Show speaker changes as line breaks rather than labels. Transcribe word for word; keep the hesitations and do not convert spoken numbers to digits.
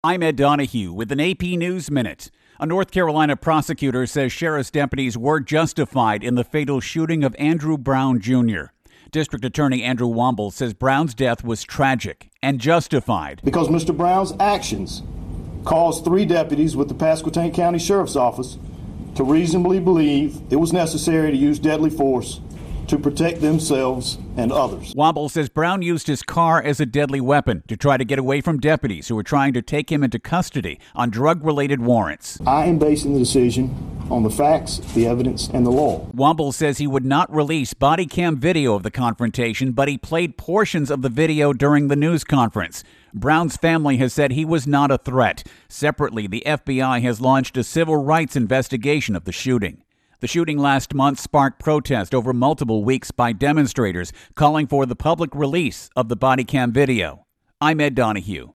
I'm Ed Donahue with an A P News Minute. A North Carolina prosecutor says sheriff's deputies were justified in the fatal shooting of Andrew Brown Junior District Attorney Andrew Womble says Brown's death was tragic and justified.
Because Mister Brown's actions caused three deputies with the Pasquotank County Sheriff's Office to reasonably believe it was necessary to use deadly force to protect themselves and others.
Womble says Brown used his car as a deadly weapon to try to get away from deputies who were trying to take him into custody on drug-related warrants.
I am basing the decision on the facts, the evidence, and the law.
Womble says he would not release body cam video of the confrontation, but he played portions of the video during the news conference. Brown's family has said he was not a threat. Separately, the F B I has launched a civil rights investigation of the shooting. The shooting last month sparked protest over multiple weeks by demonstrators calling for the public release of the body cam video. I'm Ed Donahue.